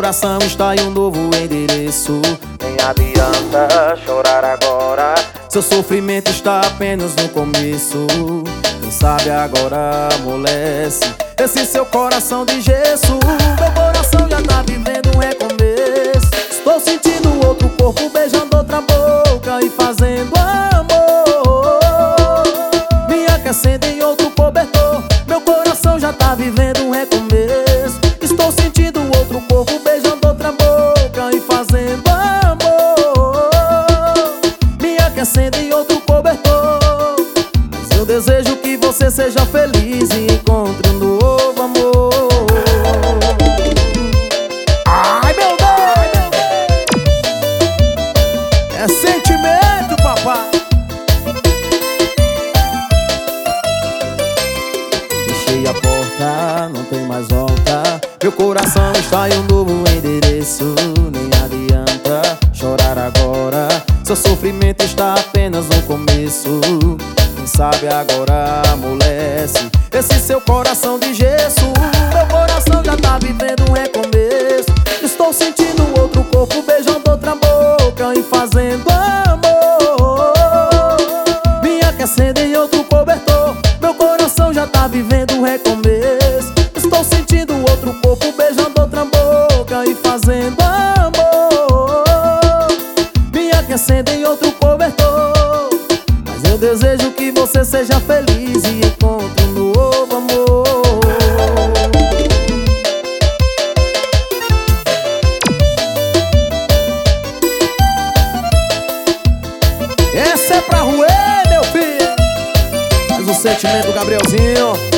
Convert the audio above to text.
coração está em um novo endereço. Nem adianta chorar agora, seu sofrimento está apenas no começo. Quem sabe agora amolece esse seu coração de gesso. Meu coração já tá vivendo um recomeço. Estou sentindo outro corpo beijando outra boca e fazendo amor, me aquecendo em outro cobertor. Meu coração já tá vivendo um recomeço. Estou sentindo outro corpo beijando outra boca e fazendo amor, me aquecendo em outro cobertor. Mas eu desejo que você seja feliz e encontre um novo amor. Ai meu Deus, é sentimento, papai. Fechei a porta, não tem mais volta. Meu coração está em um novo endereço. Nem adianta chorar agora, seu sofrimento está apenas no começo. Quem sabe agora amolece esse seu coração de gesso. Meu coração já tá vivendo um recomeço. Estou sentindo outro corpo beijando outra boca e fazendo amor, me aquecendo em outro cobertor. Meu coração já tá vivendo um recomeço. Estou sentindo outro corpo beijando outra boca e fazendo amor, me aquecendo em outro cobertor. Mas eu desejo que você seja feliz e encontre um novo amor. Essa é pra roer, meu filho. Mas o sentimento do Gabrielzinho